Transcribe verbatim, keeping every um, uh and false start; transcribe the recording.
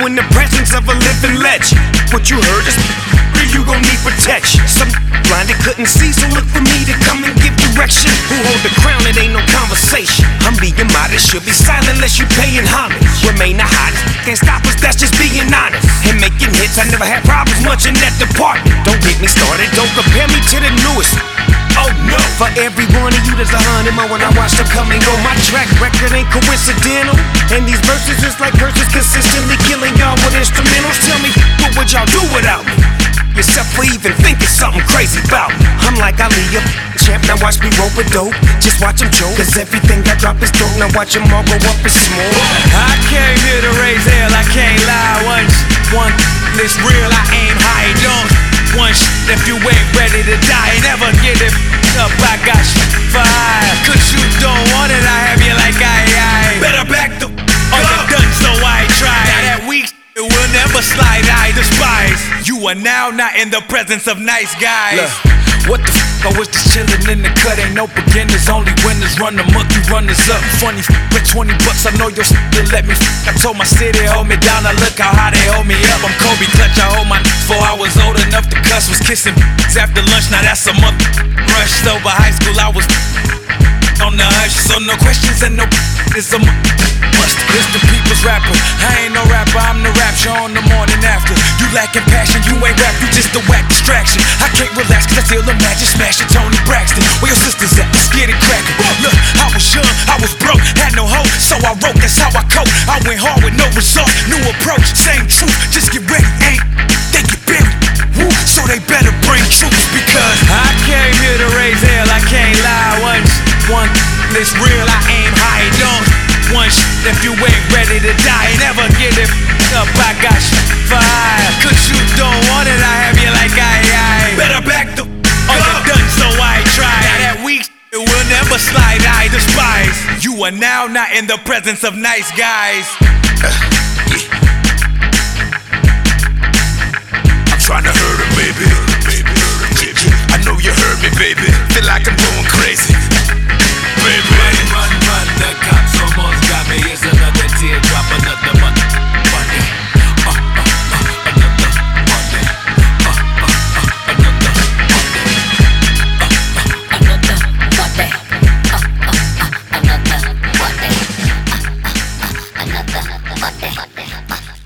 in the presence of a living legend. What you heard is you gon' need protection. Some blinded couldn't see, so look for me to come and give direction. Who hold the crown? It ain't no conversation. I'm being modest, should be silent unless you paying homage. Remain the hottest, can't stop us, that's just being honest. And making hits, I never had problems much in that department. Don't get me started, don't compare me to the newest. Oh no, for every one of you there's a hundred more when I watch them come and go. My track record ain't coincidental, and these verses is like curses consistently killing y'all with instrumentals. Tell me, what would y'all do without me? Yourself for even thinking something crazy about me. I'm like Ali, a champ, now watch me roll with dope. Just watch him choke, cause everything I drop is dope. Now watch him all go up in smoke. I came here to raise hell, I can't lie. Once, one, this real, I aim high, don't. One sh- if you ain't ready to die, never get it up, I got sh- fire. Cause you don't want it, I have you like I, I Better back the oh, you're done, so I try. Now that weak it will never slide, I despise. You are now not in the presence of nice guys. Look, what the f***, I was just chillin' in the cut. Ain't no beginners, only winners. Run the monkey, runners up. Funny f***, with twenty bucks, I know your s*** to let me f***. I told my city, hold me down, I look how high they hold me up. I'm Kobe Clutch, I hold my before I was old enough to cuss. Was kissing after lunch, now that's a month rush. Over high school, I was on the hush. So no questions and no it's a must. It's the people's rapper, I ain't no rapper, I'm the rap show on the morning after. You lacking passion, you ain't rap, you just a whack distraction. I can't relax cause I feel imagine smashing Tony Braxton. Where your sisters at? Let's get it crackin'. Look, I was young, I was broke, had no hope, so I wrote, that's how I cope. I went hard with no result, new approach, same truth, just get ready, ain't they get buried. Woo, so they better bring truth because I came here to raise hell, I can't lie. Once, one, this real, I aim high, don't. One sh- if you ain't ready to die, never get it up, I got sh- fire. Cause you don't want it, I have you like I, I better back the oh, you're done, so I try. Now that weak it will never slide, I despise. You are now not in the presence of nice guys. uh, yeah. I'm trying to hurt him, baby. I know you heard me, baby. Feel like I'm going crazy, baby. Run, run, run, the cops almost got me. It's another teardrop, another Monday, Monday. Uh, uh, uh, another Monday. Uh, uh, uh, another Monday. Uh, uh, Another Monday. Uh, uh, uh, another Monday. Uh, uh, uh, another Monday. Uh,